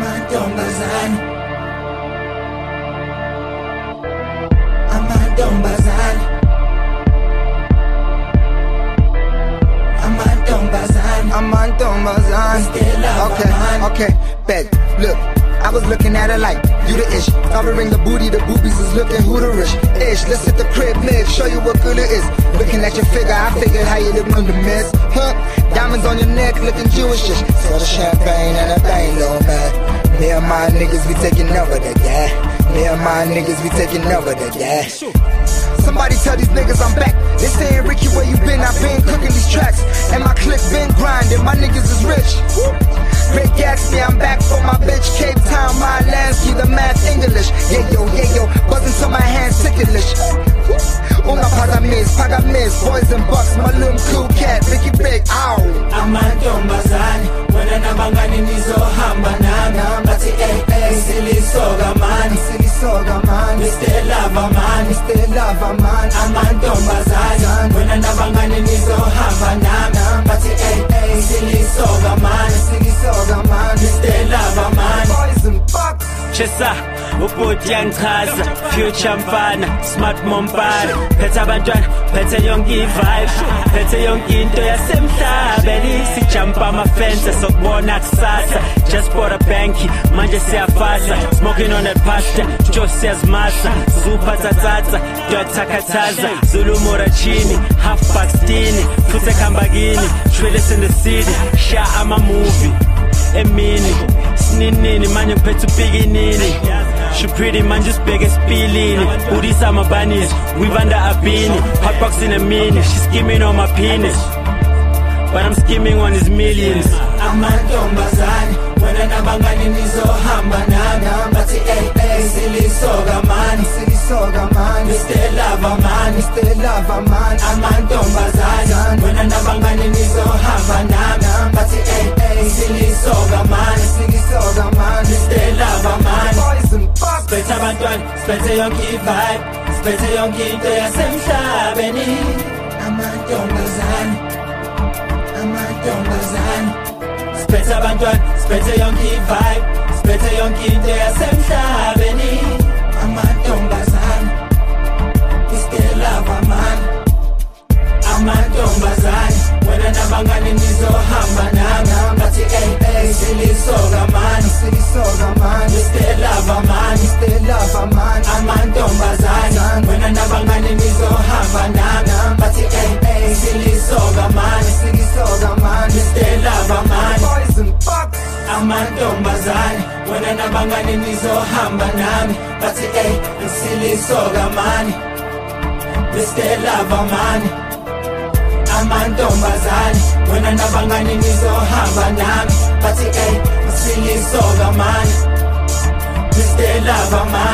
amantombazane, amantombazane, amantombazane. Okay, bet, look, I was looking at her like, you the ish. Covering the booty, the boobies is looking who the rich ish. Let's hit the crib mix, show you what good it is. Looking at your figure, I figured how you look on the mess. Diamonds on your neck, looking Jewish-ish. Saw the champagne and a thing, little man. Me and my niggas, we taking over the guy. Me and my niggas, we taking over the guy. Somebody tell these niggas I'm back. They saying, Ricky, where you been? I've been cooking these tracks. And my click been grinding, my niggas is rich. Rick Gatsby, I'm back for my bitch. Cape Town, my Lansky, the math English. Yeah yo, buzzing till my hands ticklish. Una pagamis, boys and bucks, my little cool cat, Ricky Rick, ow. Amantombazane, wena nabangani nizohamba nami. Bathi silisoga mani, Mr. Lover man, amantombazane, wena nabangani nizohamba nami. Bathi silisoga mani, Mr. Lover man. Boys and bucks. Chesa, ubhuti yangichaza, future mfana, smart mompara. Phethe abantwana, phethe yonke i-vibe, phethe yonke into yasemhlabeni. Sijumpa ama-fence sokubona kusasa. Just bought a banky, manje siyafasa. Smoking on that pasta, jo siyazimasa. Super tsatsatsa, Dr. Kataza. Zulu Morachini, half Pakistani. Futhe Kambagini, Trillis in the city. Sha ama-movie, emini. Sninini, manje ngiphethe ubikinini. She pretty man, just big as Pilini. Booties on my bunnies, weave under a beanie. Hot box in a mini, she skimming on my penis, but I'm skimming on his millions. Amantombazane, wena nabangani nizohamba nami. Bathi silisoga mani, Mr. Lover man, amantombazane, wena nabangani nizohamba nami. Bathi silisoga mani, Mr. Lover man. Boys and bucks. Spethe abantwana, spethe yonke i-vibe, spethe yonke into yasemhlabeni. Amantombazane, Spethe abantwana, spethe yonke i-vibe, spethe yonke into yasemhlabeni. amantombazane, Mr. Lover man, amantombazane, wena nabangani nizohamba nami. Bathi silisoga mani, Mr. Lover man, amantombazane, wena nabangani nizohamba nami. Bathi silisoga mani, Mr. Lover man. boys and bucks. Amantombazane, wena nabangani nizohamba nami. Bathi silisoga mani, Mr. Lover man. Amantombazane, wena nabangani nizohamba nami. Bathi silisoga mani, Mr. Lover man.